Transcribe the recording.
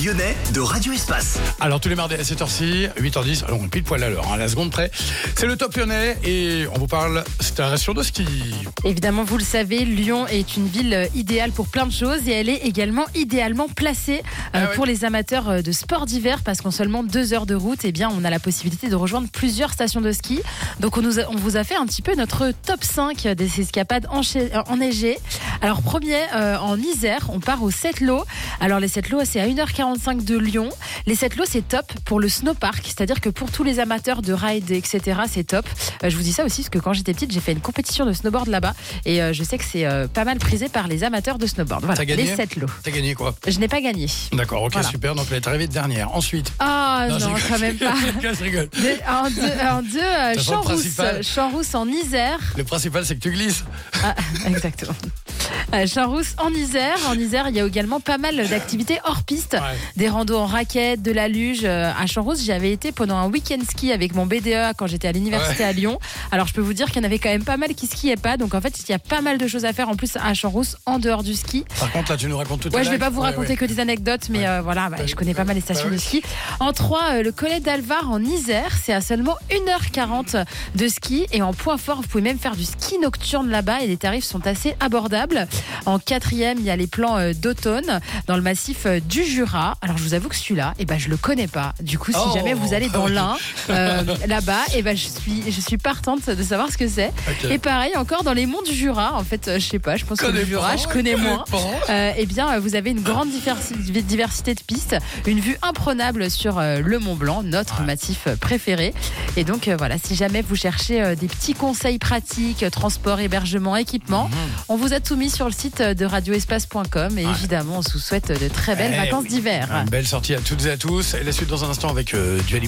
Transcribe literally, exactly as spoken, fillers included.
lyonnais de Radio Espace. Alors tous les mardis à cette heure-ci, huit heures dix, alors on est pile poil à l'heure, hein, à la seconde près. C'est le Top Lyonnais et on vous parle station de ski. Évidemment, vous le savez, Lyon est une ville idéale pour plein de choses et elle est également idéalement placée euh, ah ouais. pour les amateurs de sport d'hiver parce qu'en seulement deux heures de route, eh bien, on a la possibilité de rejoindre plusieurs stations de ski. Donc on, nous a, on vous a fait un petit peu notre top cinq des escapades enneigées. Alors premier, euh, en Isère, on part au Sept-Lô. Alors les Sept-Lô, c'est à une heure quarante-cinq de Lyon. Les Sept-Lô, c'est top pour le snowpark, c'est-à-dire que pour tous les amateurs de ride, et cetera, c'est top. Euh, je vous dis ça aussi parce que quand j'étais petite, j'ai fait une compétition de snowboard là-bas et euh, je sais que c'est euh, pas mal prisé par les amateurs de snowboard. Voilà, T'as gagné les Sept-Lô. T'as gagné quoi? Je n'ai pas gagné. D'accord, ok, Voilà. super. Donc elle est arrivée de dernière. Ensuite. Ah non, je non rigole. quand même pas. je rigole. De- en deux, en deux euh, façon, le Champs-Rousse. principal- Champs-Rousse en Isère. Le principal, c'est que tu glisses. Ah, exactement. Euh, Champs-Rousse en Isère. En Isère, il y a également pas mal d'activités hors piste. Ouais. Des randos en raquettes, de la luge. Euh, À Champs-Rousse, j'y avais été pendant un week-end ski avec mon B D E A quand j'étais à l'université Ouais. à Lyon. Alors, je peux vous dire qu'il y en avait quand même pas mal qui skiaient pas. Donc, en fait, il y a pas mal de choses à faire en plus à Champs-Rousse en dehors du ski. Par contre, là, tu nous racontes tout Ouais, à je vais pas vous Ouais, raconter ouais. que des anecdotes, mais Ouais. euh, voilà, bah, je connais pas mal les stations Bah oui. de ski. En trois, euh, le Collet d'Alvar en Isère, c'est à seulement une heure quarante de ski. Et en point fort, vous pouvez même faire du ski nocturne là-bas et les tarifs sont assez abordables. En quatrième, il y a les plans euh, d'automne dans le massif euh, du Jura. Alors, je vous avoue que celui-là, eh ben, je le connais pas. Du coup, si Oh. jamais vous allez dans l'Ain, euh, là-bas, eh ben, je suis, je suis partante de savoir ce que c'est. Ok. Et pareil, encore dans les monts du Jura, en fait, euh, je sais pas, je pense que Connais le Jura, pas, je connais connais moins. pas. Euh, eh bien, vous avez une grande diversi- diversité de pistes, une vue imprenable sur euh, le Mont Blanc, notre Ouais. massif préféré. Et donc, euh, voilà, si jamais vous cherchez euh, des petits conseils pratiques, euh, transport, hébergement, équipement, on vous a tout mis sur le site euh, de radio espace point com. Et Ouais. évidemment, on vous souhaite de très belles Eh vacances oui. d'hiver. Une belle sortie à toutes et à tous. Et la suite dans un instant avec euh, du